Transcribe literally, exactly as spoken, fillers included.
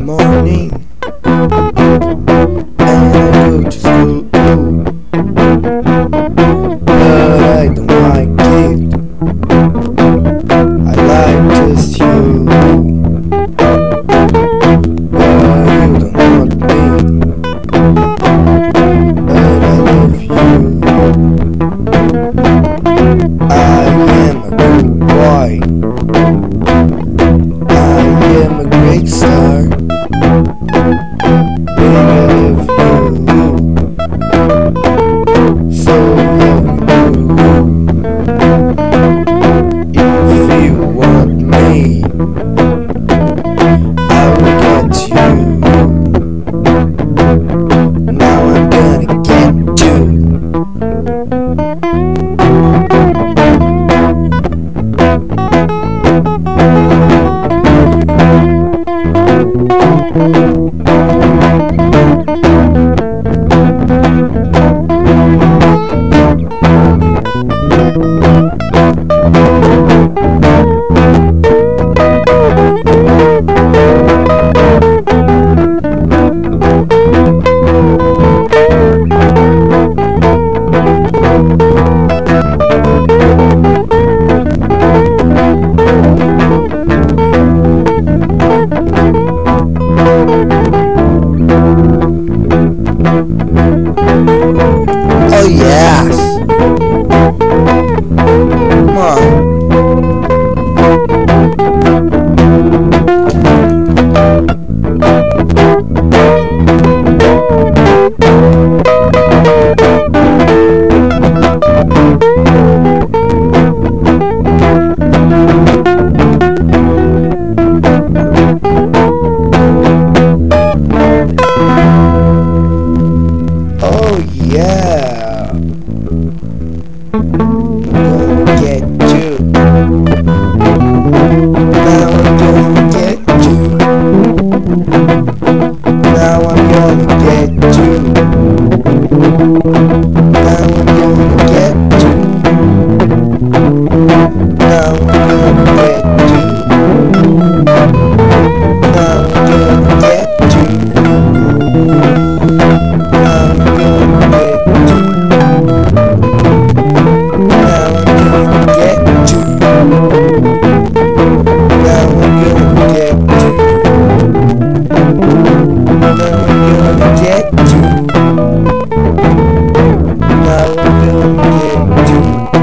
morning and I go to school, but I don't like it. I like just you, but you don't want me. But I love you. I am a good boy. I am a great star. Baby, I love you. So love you. If you want me, I will get you. Now I'm gonna get you. Oh yes! Come on. Oh yeah! Gonna get you. Now I'm gonna get you. Now I'm gonna get you. Now I'm gonna get you. Now I'm gonna get you. Now I'm gonna get you. Now I'm gonna get you. Now I'm gonna get you. Now I'm gonna get you. Now I'm gonna get you. Now I'm gonna get you.